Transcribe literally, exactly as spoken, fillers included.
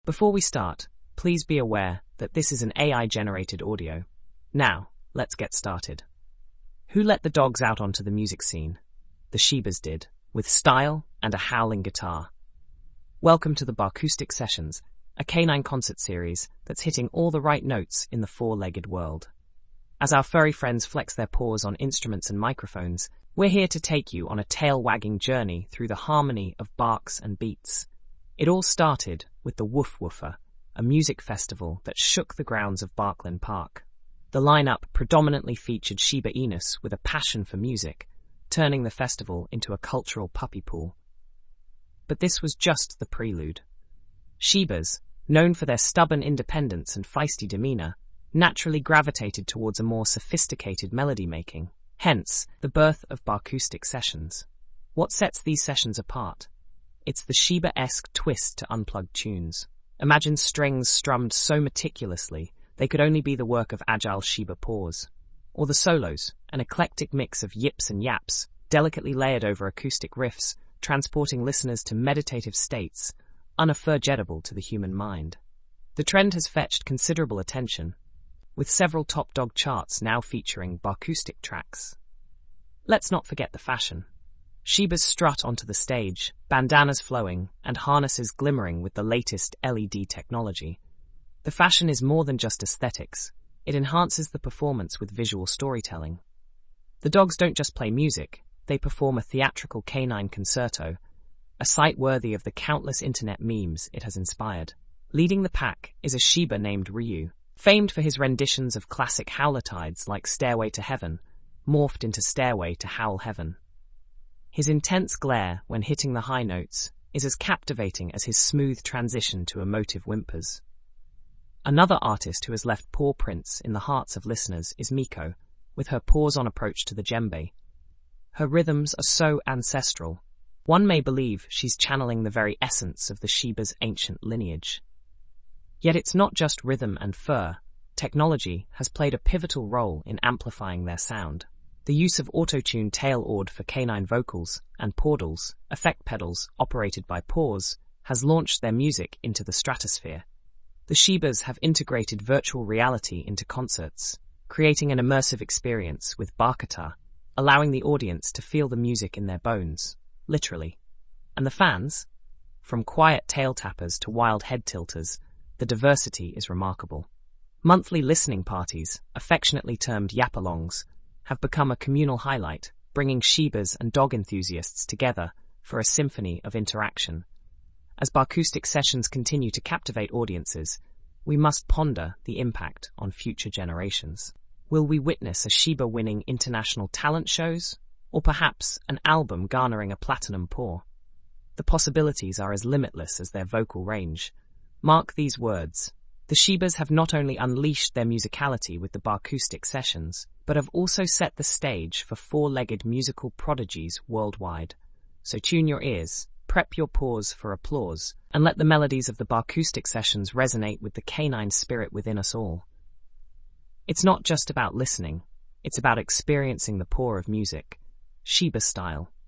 Before we start, please be aware that this is an A I-generated audio. Now, let's get started. Who let the dogs out onto the music scene? The Shebas did, with style and a howling guitar. Welcome to the Barcoustic Sessions, a canine concert series that's hitting all the right notes in the four-legged world. As our furry friends flex their paws on instruments and microphones, we're here to take you on a tail-wagging journey through the harmony of barks and beats. It all started with the Woof Woofer, a music festival that shook the grounds of Barkland Park. The lineup predominantly featured Shiba Inus with a passion for music, turning the festival into a cultural puppy pool. But this was just the prelude. Shebas, known for their stubborn independence and feisty demeanor, naturally gravitated towards a more sophisticated melody making, hence the birth of Barcoustic Sessions. What sets these sessions apart? It's the Sheba-esque twist to unplugged tunes. Imagine strings strummed so meticulously they could only be the work of agile Sheba paws. Or the solos, an eclectic mix of yips and yaps, delicately layered over acoustic riffs, transporting listeners to meditative states, unforgettable to the human mind. The trend has fetched considerable attention, with several top dog charts now featuring Barcoustic tracks. Let's not forget the fashion. Shebas strut onto the stage, bandanas flowing, and harnesses glimmering with the latest L E D technology. The fashion is more than just aesthetics. It enhances the performance with visual storytelling. The dogs don't just play music, they perform a theatrical canine concerto, a sight worthy of the countless internet memes it has inspired. Leading the pack is a Sheba named Ryu, famed for his renditions of classic howlatides like Stairway to Heaven, morphed into Stairway to Howl Heaven. His intense glare when hitting the high notes is as captivating as his smooth transition to emotive whimpers. Another artist who has left paw prints in the hearts of listeners is Miko, with her paws-on approach to the djembe. Her rhythms are so ancestral, one may believe she's channeling the very essence of the Sheba's ancient lineage. Yet it's not just rhythm and fur. Technology has played a pivotal role in amplifying their sound. The use of auto-tune tail-aud for canine vocals and pawdles, effect pedals operated by paws, has launched their music into the stratosphere. The Shebas have integrated virtual reality into concerts, creating an immersive experience with Barkata, allowing the audience to feel the music in their bones, literally. And the fans? From quiet tail tappers to wild head tilters, the diversity is remarkable. Monthly listening parties, affectionately termed yapalongs, have become a communal highlight, bringing Shebas and dog enthusiasts together for a symphony of interaction. As Barcoustic Sessions continue to captivate audiences, we must ponder the impact on future generations. Will we witness a Sheba winning international talent shows, or perhaps an album garnering a platinum paw? The possibilities are as limitless as their vocal range. Mark these words. The Shebas have not only unleashed their musicality with the Barcoustic Sessions, but have also set the stage for four-legged musical prodigies worldwide. So tune your ears, prep your paws for applause, and let the melodies of the Barcoustic Sessions resonate with the canine spirit within us all. It's not just about listening, it's about experiencing the paw of music, Sheba style.